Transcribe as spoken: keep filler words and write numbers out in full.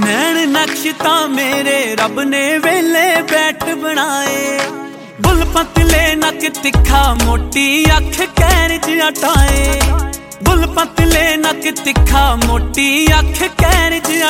नैन नक्श तां मेरे रब ने वेले बैठ बनाए। बुल पतले नक तिखा मोटी अख कैर च अटाए। बुल पतले नक तिखा मोटी अख कैर च